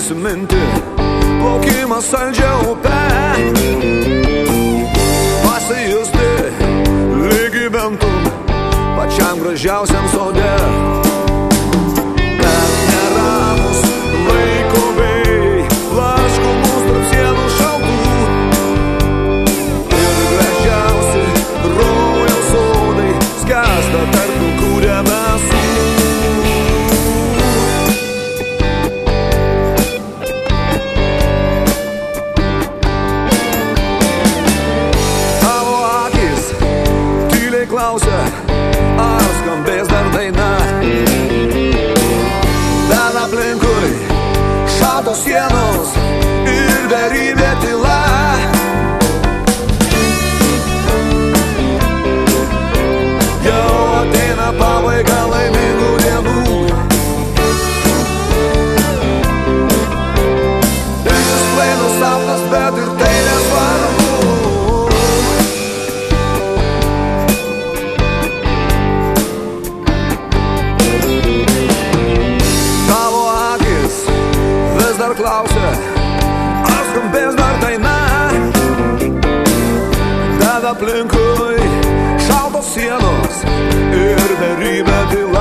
prisiminti plaukimą saldžią upę, pasijusti lyg gyventum pačiam gražiausiam sode. Bet neramus laiko vėjai blaško mus tarp sienų šaltų ir gražiausi rojaus sodai skęsta tarp pilkų debesų. Tavo akis tyliai klausia, ar skambės dar daina, bet aplinkui šaltos sienos ir beribė tyla. Jau ateina pabaiga laimingų dienų, išsklaido sapnas, bet ir tai nesvarbu. Tavo akis vis dar klausia, ar skambės dar daina, bet aplinkui šaltos sienos ir beribė tyla.